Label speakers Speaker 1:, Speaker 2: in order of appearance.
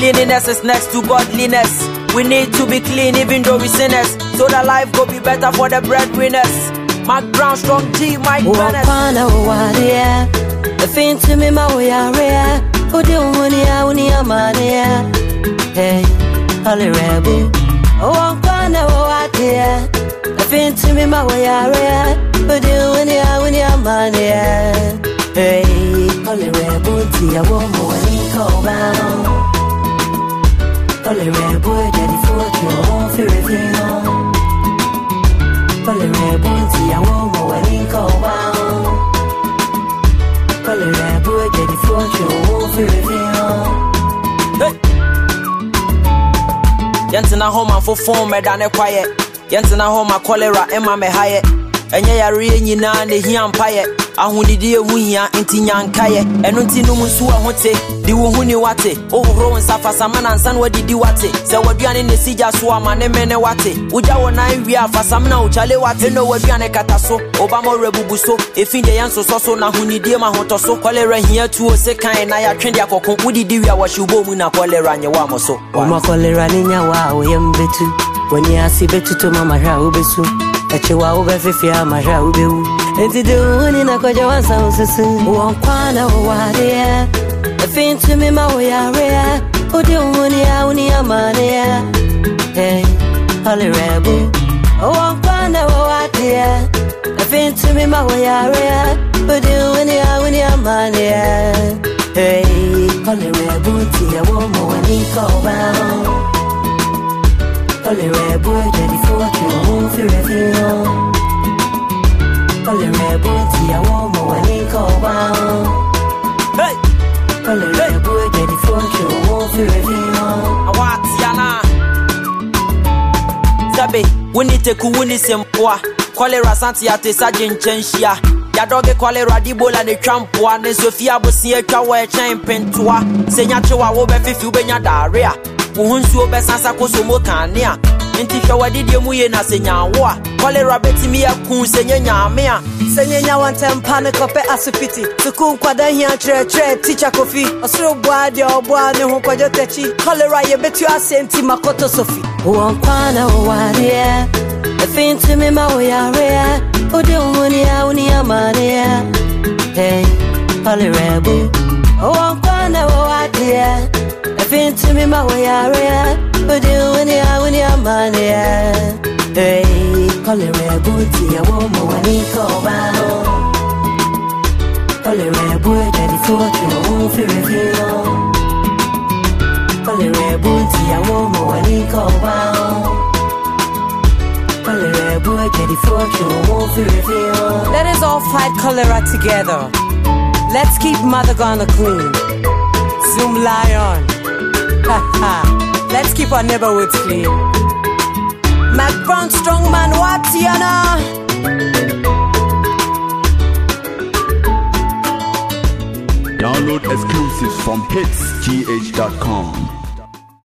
Speaker 1: Cleanliness is next to godliness. We need to be clean even though we sinners, so that life go be better for the breadwinners. Mark Brown, Strong G, Mike Bennett.
Speaker 2: The thing to me, my way, who do unia mania? Hey, Holly Rebel. Oh, I'm gonna what here. The thing to me, my way, who do unia mania? Hey, Holly Rebel, tia woman, when he call down. Holly Rebel, daddy for your own fear. Holly Rebel, tia woman, when he call down. Holly Rebel, daddy for your own fear.
Speaker 1: Yentina home for form, medane quiet. Yentina home, cholera, Emma me high. And ye are reading na the Hian Pie. I who did you win into Yan Kaye, and until no Musu Hote, the Wuhuni Wate, oh, Rowan Safa Saman and San, what did you wate? So what you in the Sija Swam and Mene Wate, Uja one I we are for some now, Charlie Wate, no what you an Cataso, Obama Rebubuso, if in the answer so now who need Dima Hotoso, cholera here to a second, and I attend your cocoon, would you do what you go in a cholera and your wamoso? Oma cholera in your wow, yam betu, when you see betu to Mama Raubesu. Echiwa ubefifia maja ubeu Entidu na koja wansa ususu Uwankwana uwadia Efintu mima uyarea Udi unia mania Hey, Holly Rebel. Uwankwana uwadia Efintu mima uyarea Udi unia mania Hey, Holly Rebel. Tia womo waniko bound Holly Rebel, daddy for your own fear. Holly Rebel, tia woman when he call down. Hey, Holly Rebel, daddy for your own fear. Awatiana Sabe, we need to kuuni sempoa. Cholera santi ate sajin chenshia. Ya doge cholera dibola ne trampoa. Ne Sofia bosi etwa wa chen pentoa. Senyache wa wo be fifi ubenya daria. Uhunsu obesansa kosomo kania nti hwa didi muye na senyawo cholera betimi akun senya mea senya wantempa ne kope asupiti tuku kwada hia tre teacher kofi osoro boade oboa ne ho kwajo techi cholera ye betu asenti makoto sofi wankwana waria efintu me ma oyaria ode unia mania hey Holly Rebel. Wankwana waria Efintu me ma oyaria ode unia mania hey Holly Rebel. Tia woman when he call down. Holly Rebel, daddy for your own fear. Holly Rebel, tia woman when he call down. Holly Rebel, daddy for your own fear. Let us all fight cholera together. Let's keep Mother Ghana clean. Zoom Lion. Let's keep our neighborhoods clean. Mac Brown, Strongman, Watiana.
Speaker 3: Download exclusives from hitsgh.com.